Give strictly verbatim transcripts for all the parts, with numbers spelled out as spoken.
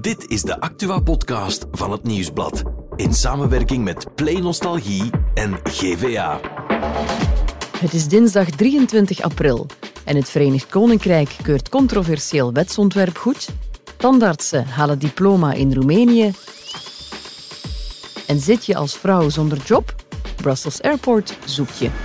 Dit is de Actua-podcast van het Nieuwsblad. In samenwerking met Play Nostalgie en G V A. Het is dinsdag drieëntwintig april en het Verenigd Koninkrijk keurt controversieel wetsontwerp goed. Tandartsen halen diploma in Roemenië. En zit je als vrouw zonder job? Brussels Airport zoekt je.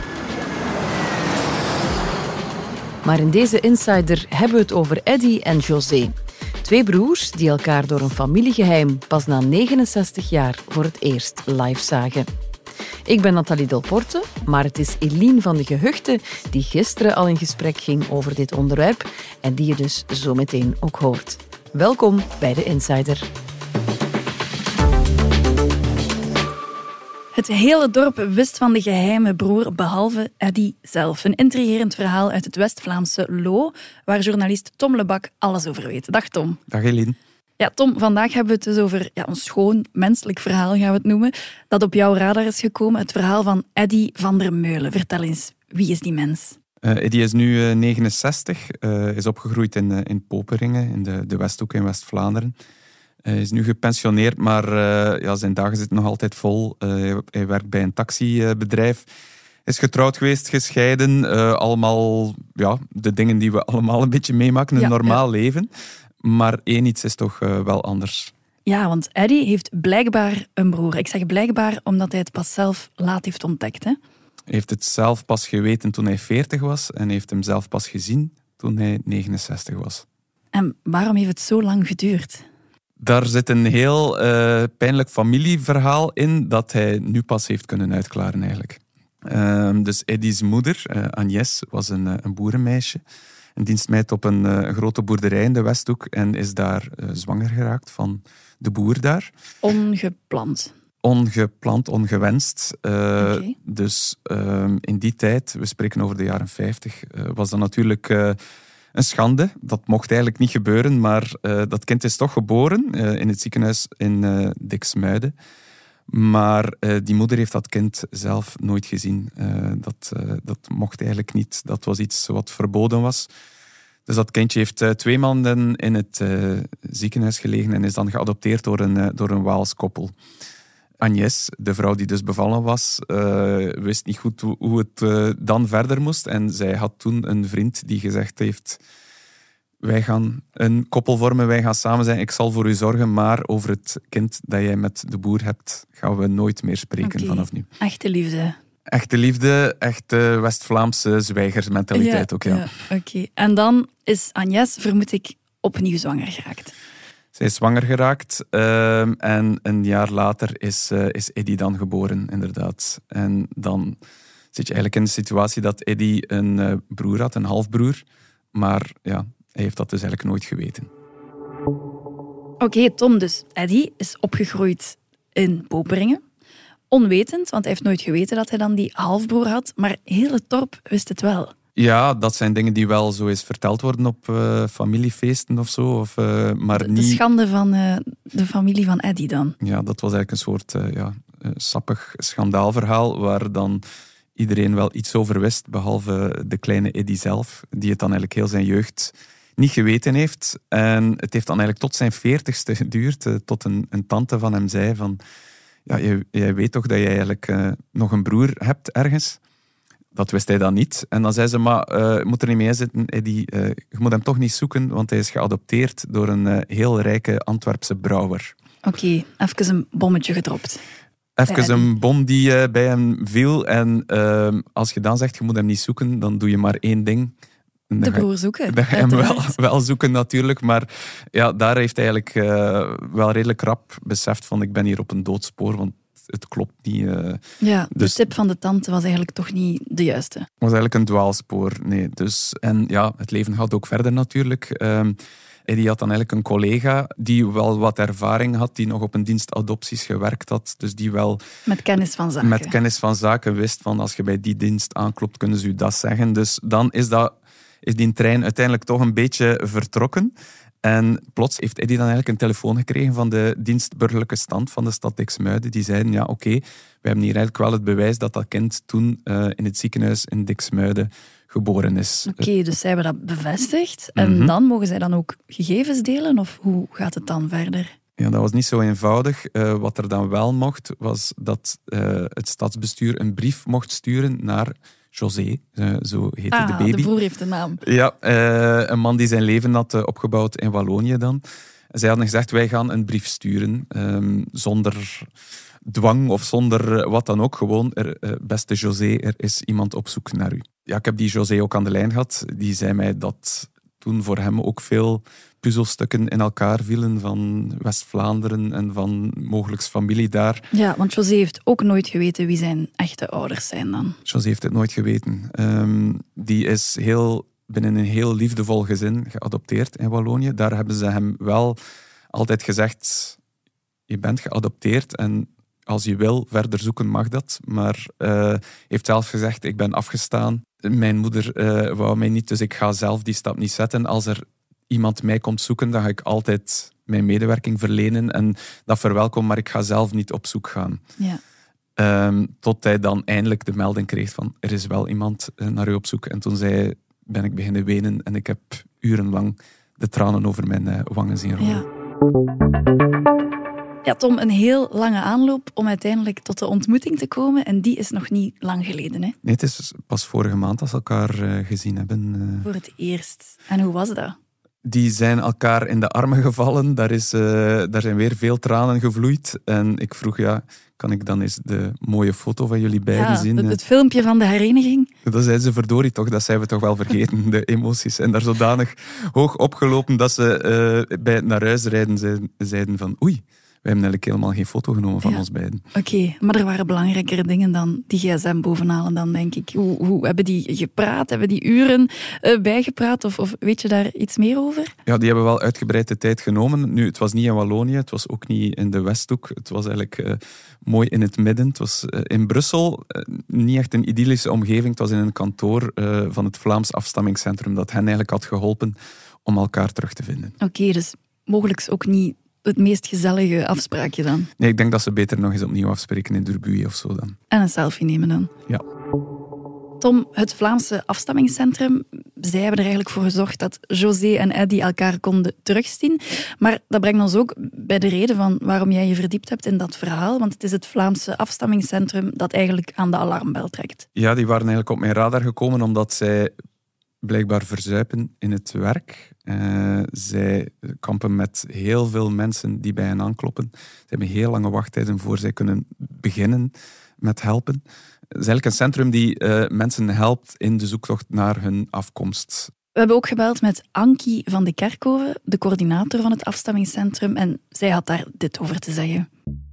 Maar in deze Insider hebben we het over Eddy en José. Twee broers die elkaar door een familiegeheim pas na negenenzestig jaar voor het eerst live zagen. Ik ben Nathalie Delporte, maar het is Eline van de Gehuchten die gisteren al in gesprek ging over dit onderwerp en die je dus zo meteen ook hoort. Welkom bij de Insider. Het hele dorp wist van de geheime broer, behalve Eddy zelf. Een intrigerend verhaal uit het West-Vlaamse Loo, waar journalist Tom Lebak alles over weet. Dag Tom. Dag Eline. Ja, Tom, vandaag hebben we het dus over ja, een schoon, menselijk verhaal, gaan we het noemen, dat op jouw radar is gekomen. Het verhaal van Eddy van der Meulen. Vertel eens, wie is die mens? Uh, Eddy is nu uh, negenenzestig, uh, is opgegroeid in, uh, in Poperingen, in de, de Westhoek in West-Vlaanderen. Hij is nu gepensioneerd, maar uh, ja, zijn dagen zitten nog altijd vol. Uh, hij werkt bij een taxibedrijf. Is getrouwd geweest, gescheiden. Uh, allemaal ja, de dingen die we allemaal een beetje meemaken in een ja, normaal ja. leven. Maar één iets is toch uh, wel anders. Ja, want Eddy heeft blijkbaar een broer. Ik zeg blijkbaar omdat hij het pas zelf laat heeft ontdekt. Hè? Hij heeft het zelf pas geweten toen hij veertig was. En heeft hem zelf pas gezien toen hij negenenzestig was. En waarom heeft het zo lang geduurd? Daar zit een heel uh, pijnlijk familieverhaal in dat hij nu pas heeft kunnen uitklaren eigenlijk. Uh, dus Eddy's moeder, uh, Agnes, was een, uh, een boerenmeisje. Een dienstmeid op een uh, grote boerderij in de Westhoek en is daar uh, zwanger geraakt van de boer daar. Ongepland. Ongepland, ongewenst. Uh, okay. Dus uh, in die tijd, we spreken over de jaren vijftig, uh, was dat natuurlijk... Uh, Een schande, dat mocht eigenlijk niet gebeuren, maar uh, dat kind is toch geboren uh, in het ziekenhuis in uh, Diksmuiden. Maar uh, die moeder heeft dat kind zelf nooit gezien. Uh, dat, uh, dat mocht eigenlijk niet. Dat was iets wat verboden was. Dus dat kindje heeft uh, twee maanden in het uh, ziekenhuis gelegen en is dan geadopteerd door een, uh, door een Waals koppel. Agnes, de vrouw die dus bevallen was, uh, wist niet goed hoe, hoe het uh, dan verder moest. En zij had toen een vriend die gezegd heeft... Wij gaan een koppel vormen, wij gaan samen zijn. Ik zal voor u zorgen, maar over het kind dat jij met de boer hebt, gaan we nooit meer spreken okay. vanaf nu. Echte liefde. Echte liefde, echte West-Vlaamse zwijgersmentaliteit ja, ook, ja. ja Oké. Okay. En dan is Agnes, vermoed ik, opnieuw zwanger geraakt. Zij is zwanger geraakt uh, en een jaar later is, uh, is Eddy dan geboren, inderdaad. En dan zit je eigenlijk in de situatie dat Eddy een uh, broer had, een halfbroer. Maar ja, hij heeft dat dus eigenlijk nooit geweten. Oké, okay, Tom, dus Eddy is opgegroeid in Poperingen. Onwetend, want hij heeft nooit geweten dat hij dan die halfbroer had. Maar heel het dorp wist het wel. Ja, dat zijn dingen die wel zo eens verteld worden op uh, familiefeesten of zo. Of, uh, maar de, niet... de schande van uh, de familie van Eddy dan. Ja, dat was eigenlijk een soort uh, ja, uh, sappig schandaalverhaal waar dan iedereen wel iets over wist, behalve de kleine Eddy zelf, die het dan eigenlijk heel zijn jeugd niet geweten heeft. En het heeft dan eigenlijk tot zijn veertigste geduurd, uh, tot een, een tante van hem zei van ja, jij, jij weet toch dat jij eigenlijk uh, nog een broer hebt ergens? Dat wist hij dan niet. En dan zei ze, maar uh, je moet er niet mee zitten, Eddy. Uh, je moet hem toch niet zoeken, want hij is geadopteerd door een uh, heel rijke Antwerpse brouwer. Oké, okay, even een bommetje gedropt. Even een bom die uh, bij hem viel. En uh, als je dan zegt, je moet hem niet zoeken, dan doe je maar één ding. De broer zoeken. Dan ga je hem wel, wel zoeken natuurlijk. Maar ja, daar heeft hij eigenlijk uh, wel redelijk rap beseft van, ik ben hier op een doodspoor, want het klopt niet. Uh, ja, de dus tip van de tante was eigenlijk toch niet de juiste. Het was eigenlijk een dwaalspoor, nee. Dus, en ja, het leven gaat ook verder natuurlijk. Um, Eddy had dan eigenlijk een collega die wel wat ervaring had, die nog op een dienst adopties gewerkt had. Dus die wel... Met kennis van zaken. Met kennis van zaken wist van, als je bij die dienst aanklopt, kunnen ze u dat zeggen. Dus dan is, dat, is die trein uiteindelijk toch een beetje vertrokken. En plots heeft Eddy dan eigenlijk een telefoon gekregen van de dienst burgerlijke stand van de stad Diksmuiden. Die zeiden, ja oké, okay, we hebben hier eigenlijk wel het bewijs dat dat kind toen uh, in het ziekenhuis in Diksmuiden geboren is. Oké, okay, dus zij hebben dat bevestigd. En mm-hmm. dan mogen zij dan ook gegevens delen? Of hoe gaat het dan verder? Ja, dat was niet zo eenvoudig. Uh, wat er dan wel mocht, was dat uh, het stadsbestuur een brief mocht sturen naar José, uh, zo heette ah, de baby. De broer heeft een naam. Ja, uh, een man die zijn leven had uh, opgebouwd in Wallonië dan. Zij hadden gezegd, wij gaan een brief sturen, um, zonder dwang of zonder wat dan ook. Gewoon, er, uh, beste José, er is iemand op zoek naar u. Ja, ik heb die José ook aan de lijn gehad. Die zei mij dat toen voor hem ook veel puzzelstukken in elkaar vielen van West-Vlaanderen en van mogelijks familie daar. Ja, want José heeft ook nooit geweten wie zijn echte ouders zijn dan. José heeft het nooit geweten. Um, die is heel, binnen een heel liefdevol gezin geadopteerd in Wallonië. Daar hebben ze hem wel altijd gezegd, je bent geadopteerd en als je wil verder zoeken mag dat. Maar uh, heeft zelf gezegd, ik ben afgestaan. Mijn moeder uh, wou mij niet, dus ik ga zelf die stap niet zetten. Als er iemand mij komt zoeken, dan ga ik altijd mijn medewerking verlenen en dat verwelkom, maar ik ga zelf niet op zoek gaan. Ja. Um, tot hij dan eindelijk de melding kreeg van, er is wel iemand uh, naar u op zoek. En toen zei, ben ik beginnen wenen en ik heb urenlang de tranen over mijn uh, wangen zien rollen. Ja. Ja, Tom, een heel lange aanloop om uiteindelijk tot de ontmoeting te komen. En die is nog niet lang geleden, hè? Nee, het is pas vorige maand dat ze elkaar uh, gezien hebben. Uh... Voor het eerst. En hoe was dat? Die zijn elkaar in de armen gevallen. Daar, is, uh, daar zijn weer veel tranen gevloeid. En ik vroeg, ja, kan ik dan eens de mooie foto van jullie beiden ja, zien? Het, het filmpje van de hereniging. Dan zeiden ze, verdorie toch, dat zijn we toch wel vergeten. De emoties zijn daar zodanig hoog opgelopen dat ze uh, bij het naar huis rijden zeiden, zeiden van oei, we hebben eigenlijk helemaal geen foto genomen van ja. ons beiden. Oké, okay, maar er waren belangrijkere dingen dan die gsm bovenhalen dan, denk ik. Hoe, hoe hebben die gepraat? Hebben die uren uh, bijgepraat? Of, of weet je daar iets meer over? Ja, die hebben wel uitgebreid de tijd genomen. Nu, het was niet in Wallonië, het was ook niet in de Westhoek. Het was eigenlijk uh, mooi in het midden. Het was uh, in Brussel, uh, niet echt een idyllische omgeving. Het was in een kantoor uh, van het Vlaams Afstammingscentrum dat hen eigenlijk had geholpen om elkaar terug te vinden. Oké, okay, dus mogelijk ook niet het meest gezellige afspraakje dan? Nee, ik denk dat ze beter nog eens opnieuw afspreken in Durbuy of zo dan. En een selfie nemen dan? Ja. Tom, het Vlaamse Afstammingscentrum, zij hebben er eigenlijk voor gezorgd dat José en Eddy elkaar konden terugzien. Maar dat brengt ons ook bij de reden van waarom jij je verdiept hebt in dat verhaal. Want het is het Vlaamse Afstammingscentrum dat eigenlijk aan de alarmbel trekt. Ja, die waren eigenlijk op mijn radar gekomen omdat zij blijkbaar verzuipen in het werk. Uh, zij kampen met heel veel mensen die bij hen aankloppen. Ze hebben heel lange wachttijden voor zij kunnen beginnen met helpen. Het is eigenlijk een centrum die uh, mensen helpt in de zoektocht naar hun afkomst. We hebben ook gebeld met Ankie van de Kerkhoven, de coördinator van het afstammingscentrum, en zij had daar dit over te zeggen.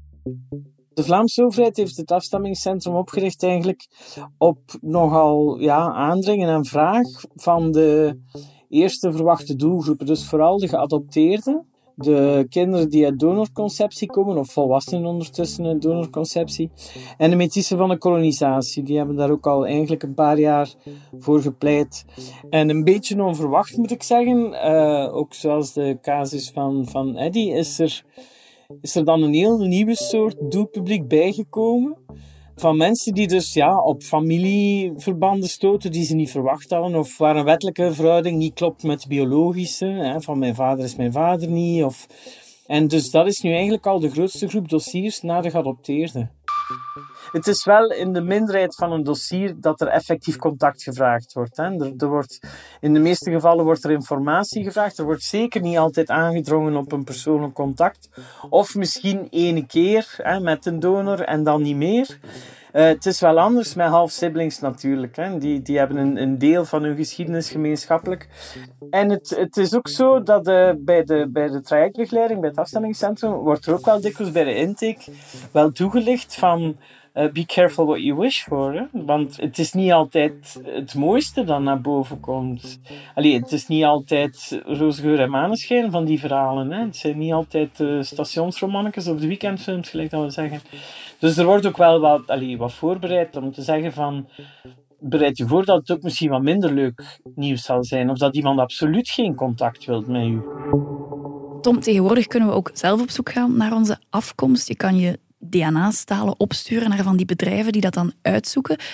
De Vlaamse overheid heeft het afstammingscentrum opgericht eigenlijk op nogal ja, aandringen en vraag van de eerste verwachte doelgroepen. Dus vooral de geadopteerden, de kinderen die uit donorconceptie komen, of volwassenen ondertussen uit donorconceptie, en de métissen van de kolonisatie. Die hebben daar ook al eigenlijk een paar jaar voor gepleit. En een beetje onverwacht moet ik zeggen, uh, ook zoals de casus van, van Eddy, is er... is er dan een heel nieuwe soort doelpubliek bijgekomen. Van mensen die dus ja, op familieverbanden stoten die ze niet verwacht hadden. Of waar een wettelijke verhouding niet klopt met de biologische. Hè, van mijn vader is mijn vader niet. Of... En dus dat is nu eigenlijk al de grootste groep dossiers naar de geadopteerden. Het is wel in de minderheid van een dossier dat er effectief contact gevraagd wordt. Hè. Er, er wordt in de meeste gevallen wordt er informatie gevraagd. Er wordt zeker niet altijd aangedrongen op een persoonlijk contact. Of misschien ene keer hè, met een donor en dan niet meer. Uh, het is wel anders met half-siblings natuurlijk. Hè. Die, die hebben een, een deel van hun geschiedenis gemeenschappelijk. En het, het is ook zo dat uh, bij, de, bij de trajectbegeleiding, bij het afstammingscentrum, wordt er ook wel dikwijls bij de intake wel toegelicht van... Uh, be careful what you wish for. Hè? Want het is niet altijd het mooiste dat naar boven komt. Allee, het is niet altijd roze geur en maneschijn van die verhalen. Hè? Het zijn niet altijd uh, stationsromannetjes of de weekendfilms, gelijk dat we zeggen. Dus er wordt ook wel wat, allee, wat voorbereid om te zeggen van... bereid je voor dat het ook misschien wat minder leuk nieuws zal zijn. Of dat iemand absoluut geen contact wil met u. Tom, tegenwoordig kunnen we ook zelf op zoek gaan naar onze afkomst. Je kan je D N A-stalen opsturen naar van die bedrijven die dat dan uitzoeken.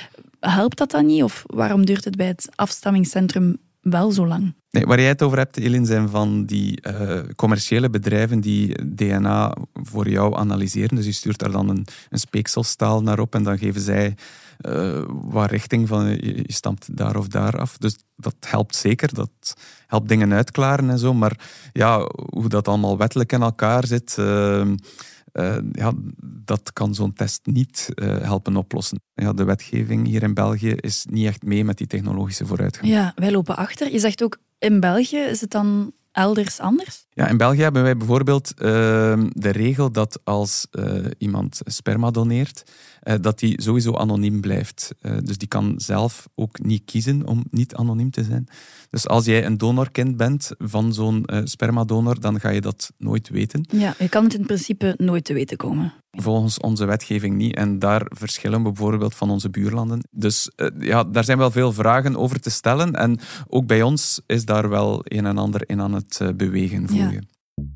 helpt dat dan niet? Of waarom duurt het bij het afstammingscentrum wel zo lang? Nee, waar jij het over hebt, Eline, zijn van die uh, commerciële bedrijven die D N A voor jou analyseren. Dus je stuurt daar dan een, een speekselstaal naar op en dan geven zij uh, wat richting van je, je stamt daar of daar af. Dus dat helpt zeker, dat helpt dingen uitklaren en zo. Maar ja, hoe dat allemaal wettelijk in elkaar zit, uh, uh, ja, dat kan zo'n test niet uh, helpen oplossen. Ja, de wetgeving hier in België is niet echt mee met die technologische vooruitgang. Ja, wij lopen achter. Je zegt ook, in België is het dan elders anders? Ja, in België hebben wij bijvoorbeeld uh, de regel dat als uh, iemand sperma doneert, uh, dat die sowieso anoniem blijft. Uh, dus die kan zelf ook niet kiezen om niet anoniem te zijn. Dus als jij een donorkind bent van zo'n uh, spermadonor, dan ga je dat nooit weten. Ja, je kan het in principe nooit te weten komen. Volgens onze wetgeving niet. En daar verschillen we bijvoorbeeld van onze buurlanden. Dus uh, ja, daar zijn wel veel vragen over te stellen. En ook bij ons is daar wel een en ander in aan het uh, bewegen, voel je. Ja.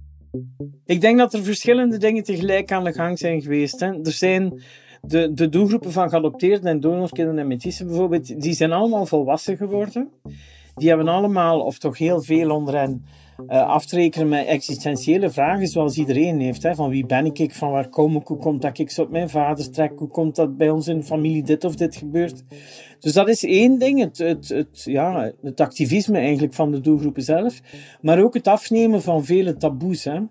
Ik denk dat er verschillende dingen tegelijk aan de gang zijn geweest. Hè. Er zijn de, de doelgroepen van geadopteerden en donorkinderen en métissen bijvoorbeeld, die zijn allemaal volwassen geworden. Die hebben allemaal, of toch heel veel onder hen, uh, af te rekenen met existentiële vragen zoals iedereen heeft. Hè. Van wie ben ik, van waar kom ik, hoe komt dat ik zo op mijn vader trek, hoe komt dat bij ons in de familie dit of dit gebeurt. Dus dat is één ding, het, het, het, ja, het activisme eigenlijk van de doelgroepen zelf, maar ook het afnemen van vele taboes. Hè.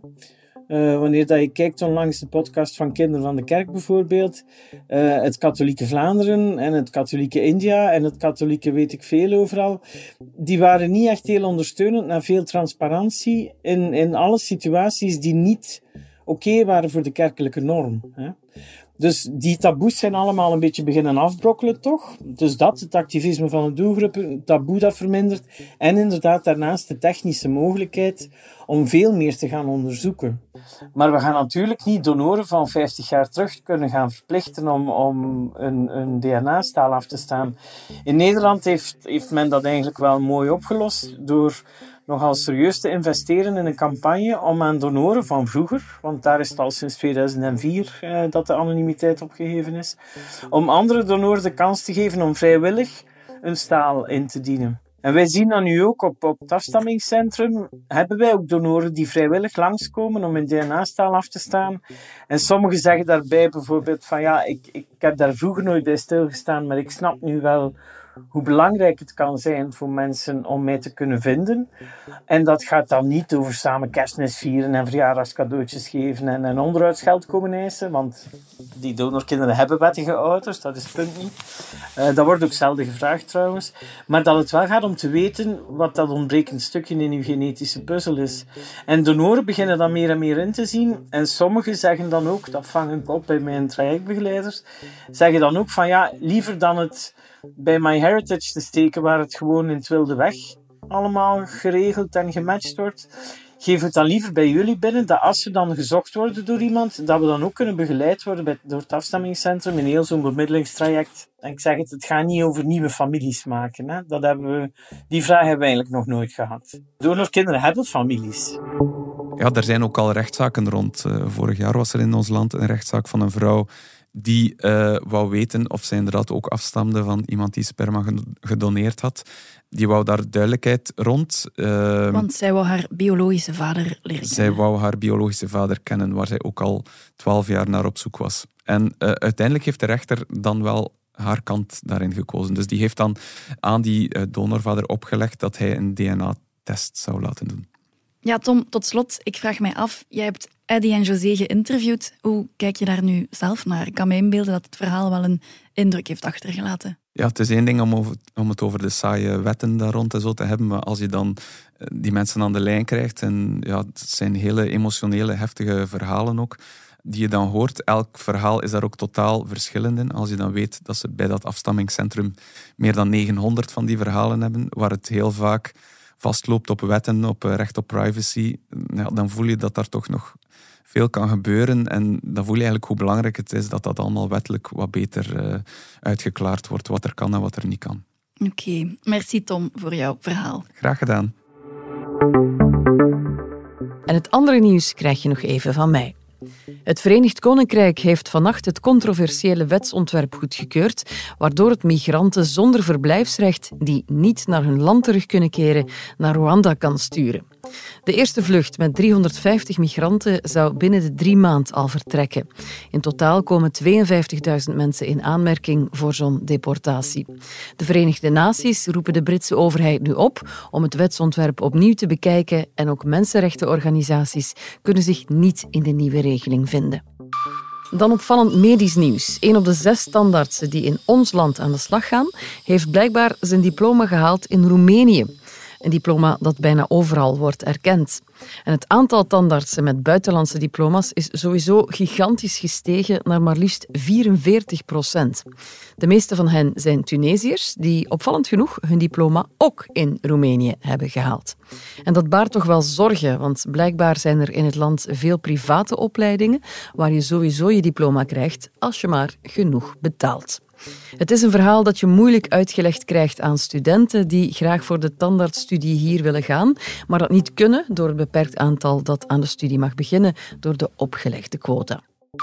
Uh, wanneer dat je kijkt onlangs de podcast van Kinderen van de Kerk bijvoorbeeld, uh, het katholieke Vlaanderen en het katholieke India en het katholieke weet ik veel overal, die waren niet echt heel ondersteunend naar veel transparantie in, in alle situaties die niet oké okay waren voor de kerkelijke norm. Hè. Dus die taboes zijn allemaal een beetje beginnen afbrokkelen, toch? Dus dat, het activisme van de doelgroep, het taboe dat vermindert. En inderdaad daarnaast de technische mogelijkheid om veel meer te gaan onderzoeken. Maar we gaan natuurlijk niet donoren van vijftig jaar terug kunnen gaan verplichten om, om een, een D N A-staal af te staan. In Nederland heeft, heeft men dat eigenlijk wel mooi opgelost door nogal serieus te investeren in een campagne om aan donoren van vroeger, want daar is het al sinds tweeduizend vier eh, dat de anonimiteit opgegeven is, om andere donoren de kans te geven om vrijwillig een staal in te dienen. En wij zien dat nu ook op, op het afstammingscentrum, hebben wij ook donoren die vrijwillig langskomen om een D N A-staal af te staan. En sommigen zeggen daarbij bijvoorbeeld van ja, ik, ik heb daar vroeger nooit bij stilgestaan, maar ik snap nu wel hoe belangrijk het kan zijn voor mensen om mij te kunnen vinden. En dat gaat dan niet over samen kerstmis vieren en verjaardagscadeautjes geven en, en onderhoudsgeld komen eisen, want die donorkinderen hebben wettige ouders, dat is het punt niet. Uh, dat wordt ook zelden gevraagd trouwens. Maar dat het wel gaat om te weten wat dat ontbrekend stukje in uw genetische puzzel is. En donoren beginnen dan meer en meer in te zien. En sommigen zeggen dan ook, dat vang ik op bij mijn trajectbegeleiders, zeggen dan ook van ja, liever dan het bij MyHeritage te steken, waar het gewoon in het wilde weg allemaal geregeld en gematcht wordt, geef het dan liever bij jullie binnen, dat als ze dan gezocht worden door iemand, dat we dan ook kunnen begeleid worden bij, door het afstammingscentrum in heel zo'n bemiddelingstraject. En ik zeg het, het gaat niet over nieuwe families maken. Hè. Dat hebben we, die vraag hebben we eigenlijk nog nooit gehad. Donorkinderen hebben families. Ja, er zijn ook al rechtszaken rond. Uh, vorig jaar was er in ons land een rechtszaak van een vrouw die uh, wou weten of zij inderdaad ook afstamde van iemand die sperma gedoneerd had. Die wou daar duidelijkheid rond. Uh, Want zij wou haar biologische vader leren kennen. Zij wou haar biologische vader kennen, waar zij ook al twaalf jaar naar op zoek was. En uh, uiteindelijk heeft de rechter dan wel haar kant daarin gekozen. Dus die heeft dan aan die uh, donorvader opgelegd dat hij een D N A-test zou laten doen. Ja, Tom, tot slot, ik vraag mij af, jij hebt Eddie en José geïnterviewd. Hoe kijk je daar nu zelf naar? Ik kan me inbeelden dat het verhaal wel een indruk heeft achtergelaten. Ja, het is één ding om, over, om het over de saaie wetten daar rond en zo te hebben, maar als je dan die mensen aan de lijn krijgt, en ja, het zijn hele emotionele, heftige verhalen ook, die je dan hoort. Elk verhaal is daar ook totaal verschillend in. Als je dan weet dat ze bij dat afstammingscentrum meer dan negenhonderd van die verhalen hebben, waar het heel vaak vastloopt op wetten, op recht op privacy, ja, dan voel je dat daar toch nog veel kan gebeuren. En dan voel je eigenlijk hoe belangrijk het is dat dat allemaal wettelijk wat beter uh, uitgeklaard wordt, wat er kan en wat er niet kan. Oké, okay. Merci Tom voor jouw verhaal. Graag gedaan. En het andere nieuws krijg je nog even van mij. Het Verenigd Koninkrijk heeft vannacht het controversiële wetsontwerp goedgekeurd, waardoor het migranten zonder verblijfsrecht die niet naar hun land terug kunnen keren, naar Rwanda kan sturen. De eerste vlucht met driehonderdvijftig migranten zou binnen de drie maand al vertrekken. In totaal komen tweeënvijftigduizend mensen in aanmerking voor zo'n deportatie. De Verenigde Naties roepen de Britse overheid nu op om het wetsontwerp opnieuw te bekijken en ook mensenrechtenorganisaties kunnen zich niet in de nieuwe regeling vinden. Dan opvallend medisch nieuws. Een op de zes standaardsen die in ons land aan de slag gaan, heeft blijkbaar zijn diploma gehaald in Roemenië. Een diploma dat bijna overal wordt erkend. En het aantal tandartsen met buitenlandse diploma's is sowieso gigantisch gestegen naar maar liefst vierenveertig procent. De meeste van hen zijn Tunesiërs die opvallend genoeg hun diploma ook in Roemenië hebben gehaald. En dat baart toch wel zorgen, want blijkbaar zijn er in het land veel private opleidingen waar je sowieso je diploma krijgt als je maar genoeg betaalt. Het is een verhaal dat je moeilijk uitgelegd krijgt aan studenten die graag voor de tandartsstudie hier willen gaan, maar dat niet kunnen door het beperkt aantal dat aan de studie mag beginnen door de opgelegde quota.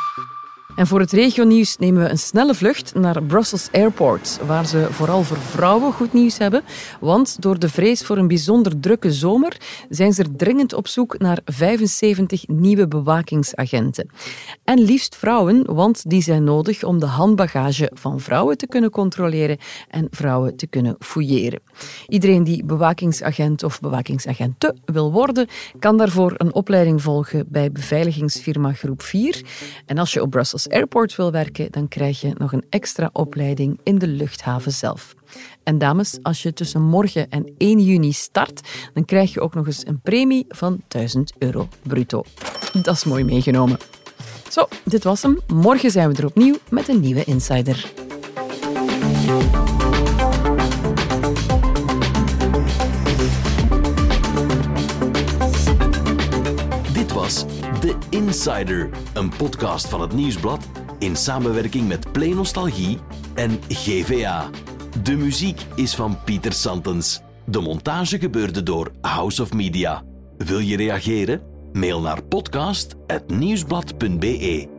En voor het regionieuws nemen we een snelle vlucht naar Brussels Airport, waar ze vooral voor vrouwen goed nieuws hebben. Want door de vrees voor een bijzonder drukke zomer zijn ze er dringend op zoek naar vijfenzeventig nieuwe bewakingsagenten. En liefst vrouwen, want die zijn nodig om de handbagage van vrouwen te kunnen controleren en vrouwen te kunnen fouilleren. Iedereen die bewakingsagent of bewakingsagente wil worden, kan daarvoor een opleiding volgen bij beveiligingsfirma Groep vier. En als je op Brussels Airport wil werken, dan krijg je nog een extra opleiding in de luchthaven zelf. En dames, als je tussen morgen en één juni start, dan krijg je ook nog eens een premie van duizend euro bruto. Dat is mooi meegenomen. Zo, dit was hem. Morgen zijn we er opnieuw met een nieuwe Insider. Dit was The Insider, een podcast van het Nieuwsblad in samenwerking met Play Nostalgie en G V A. De muziek is van Pieter Santens. De montage gebeurde door House of Media. Wil je reageren? Mail naar podcast apennieuwsblad punt be.